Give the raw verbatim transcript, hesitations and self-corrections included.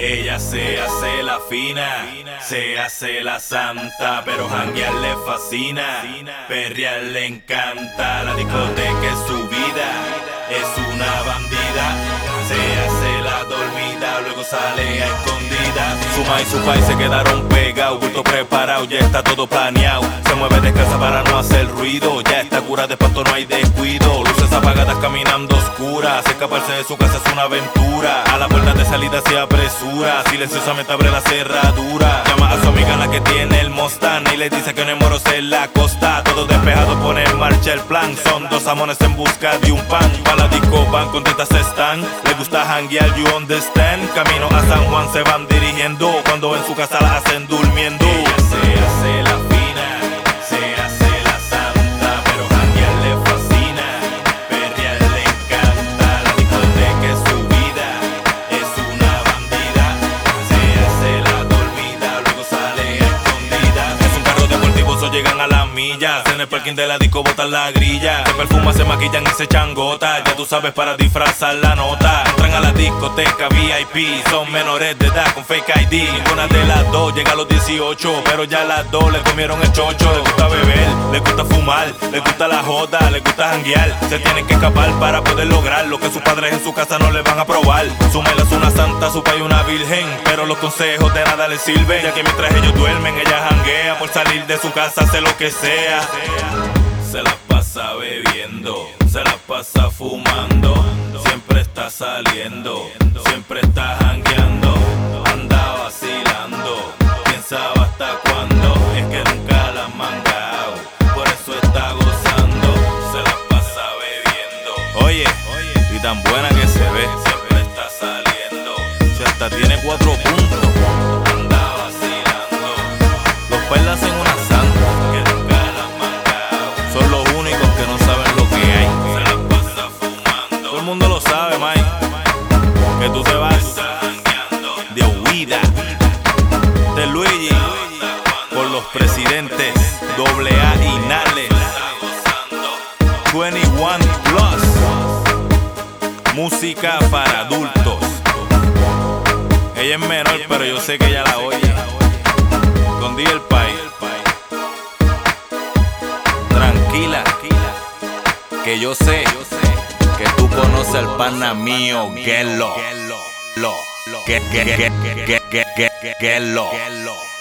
Ella se hace la fina, se hace la santa, pero janguear le fascina, perrear le encanta. La discoteca es su vida, es una bandida, se hace la dormida, luego sale a escondidas. Su ma y su pai se quedaron pegados, bulto preparado, ya está todo planeado. Se mueve descalza para no hacer ruido, ya está cura de espanto, no hay descuido. Luces apagadas caminando oscuras, escaparse de su casa es una aventura. A la puerta de salida se apresura, silenciosamente abre la cerradura. Llama a su amiga la que tiene el Mustang y le dice que no hay moros en la costa. Todo despejado, pone en marcha el plan. Son dos amones en busca de un pan. Pa' la disco van, contentas están. Le gusta janguear, you understand. Camino a San Juan se van dirigiendo, cuando en su casa la hacen durmiendo. Ella se hace la fina, se hace la santa, pero janguear le fascina, perrear le encanta. La discoteca es su vida, es una bandida, se hace la dormida, luego sale a escondidas. Es un carro deportivo, so llegan a las millas. En el parking de la disco botan la grilla, se perfuma, se maquillan y se echan gotas. Ya tú sabes, para disfrazar la nota. Entran a la discoteca V I P, son menores de edad con fake I D. Ninguna de las dos llega a los dieciocho, pero ya las dos le comieron el chocho. Les gusta beber, les gusta fumar, les gusta la joda, les gusta janguear. Se tienen que escapar para poder lograr lo que sus padres en su casa no les van a probar. Su mela es una santa, su pai una virgen, pero los consejos de nada les sirven, ya que mientras ellos duermen, ella janguea. Por salir de su casa hace lo que sea. Se la pasa bebiendo, se la pasa fumando, siempre está saliendo, siempre está jangueando, anda vacilando, quién sabe hasta cuándo, es que nunca la han mangado, por eso está gozando, se la pasa bebiendo. Oye, y tan buena que se ve, siempre está saliendo, si hasta tiene cuatro puntos, anda vacilando, los pailas en una santa, que nunca la han mangado, son los únicos que no saben lo que hay. Se la pasa fumando, todo el mundo lo sabe, Mike, que tú te vas de huida de Luigi por los presidentes doble A y Nales veintiuno Plus, música para adultos. Ella es menor, pero yo sé que ella la oye. Con D el Pai, tranquila, que yo sé que tú conoces al pana mío, Gelo, lo, que, que, que, que, que, que, que, lo.